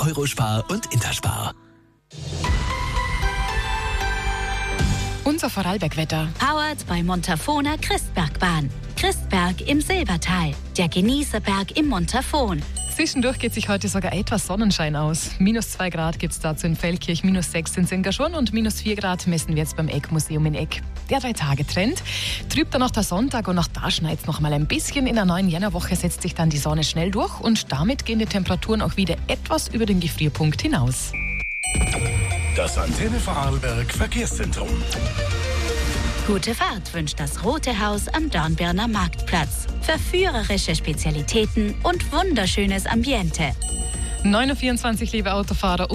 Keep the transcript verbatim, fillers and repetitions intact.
Eurospar und Interspar. Unser Vorarlbergwetter. Powered bei Montafona Christbergbahn. Christberg im Silbertal. Der Genießerberg im Montafon. Zwischendurch geht sich heute sogar etwas Sonnenschein aus. Minus zwei Grad gibt es dazu in Feldkirch, minus sechs in Singerschon und minus vier Grad messen wir jetzt beim Eckmuseum in Eck. Der Drei-Tage-Trend trübt dann noch der Sonntag und auch da schneit es noch mal ein bisschen. In der neuen Jännerwoche setzt sich dann die Sonne schnell durch und damit gehen die Temperaturen auch wieder etwas über den Gefrierpunkt hinaus. Das Antenne Vorarlberg Verkehrszentrum. Gute Fahrt wünscht das Rote Haus am Dornbirner Marktplatz. Verführerische Spezialitäten und wunderschönes Ambiente. neun Uhr vierundzwanzig, liebe Autofahrer.